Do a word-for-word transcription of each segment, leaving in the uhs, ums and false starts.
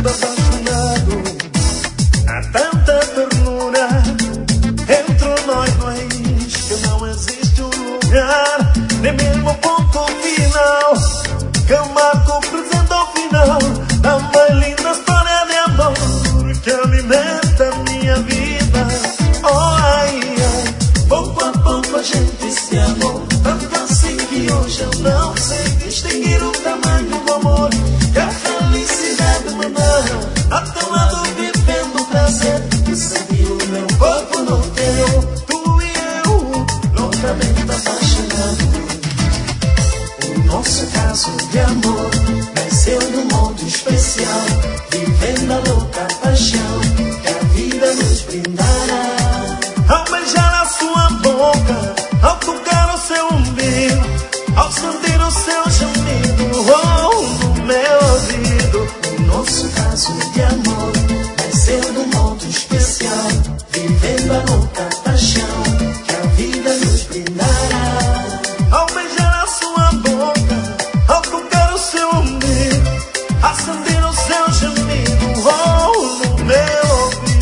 movimento apaixonado. Há tanta ternura entre nós dois que não existe um lugar, nem mesmo ponto final, que marca o presente ao final da mais linda história de amor que alimenta a minha vida. Oh, ai, ai, pouco a pouco a gente se amou, tanto assim que hoje eu não sei distinguir o tamanho do amor que a felicidade me dá. A teu lado vivendo o prazer de sentir o meu corpo no teu, tu e eu, loucamente apaixonados. O nosso caso de amor nasceu num modo especial, vivendo a louca paixão que a vida nos brindará. Ao beijar a sua boca, ao tocar o seu umbigo, ao sentir o seu gemido, oh, no meu ouvido. O nosso caso de amor nasceu num modo especial, vivendo a louca paixão que a vida nos brindará. Ao beijar a sua boca, ao tocar o seu umbigo, a sentir o seu gemido, oh, no meu ouvido.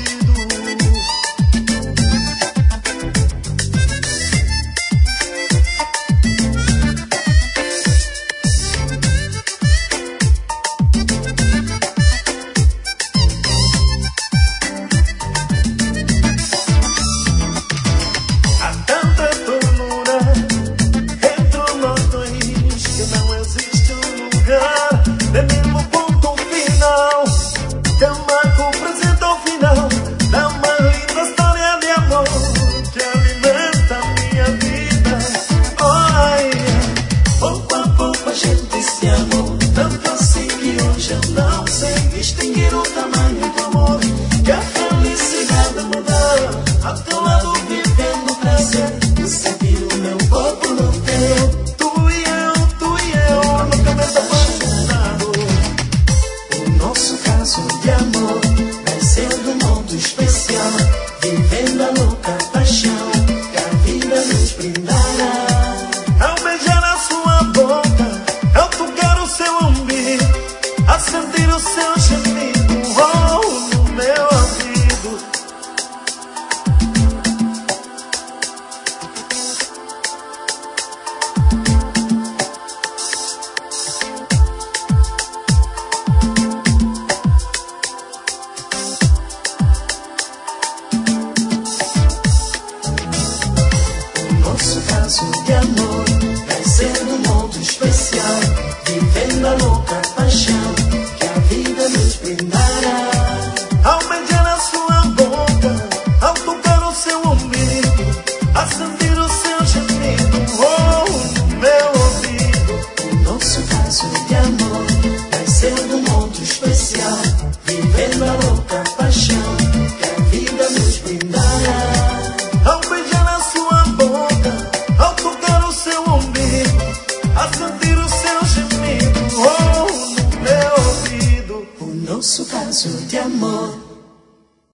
Há tanta ternura entre nós dois que não existe um lugar, nem mesmo ponto final, que marca o presente ao final da mais linda história de amor que alimenta a minha vida. Oh, ai, ai, pouco a pouco a gente se amou, tanto assim que hoje eu não sei distinguir o tamanho do amor que a felicidade me dá. A teu lado vivendo o prazer de sentir o meu corpo no teu, tu e eu, tu e eu, loucamente apaixonado. O nosso caso de amor nasceu de modo especial, vivendo a louca paixão que a vida nos brindará. Ao beijar a sua boca, ao tocar o seu umbigo, a sentir o seu gemido, oh, no meu ouvido. O nosso caso de amor nasceu num modo especial, vivendo a louca paixão que a vida nos brindará. Ao beijar a sua boca, ao tocar o seu umbigo, a sentir o seu gemido, oh, no meu ouvido. O nosso caso de amor nasceu num modo especial, vivendo a louca paixão que a vida nos brindará. Ao beijar a sua boca, ao tocar o seu umbigo, a sentir o seu gemido, oh, no meu ouvido. O nosso caso de amor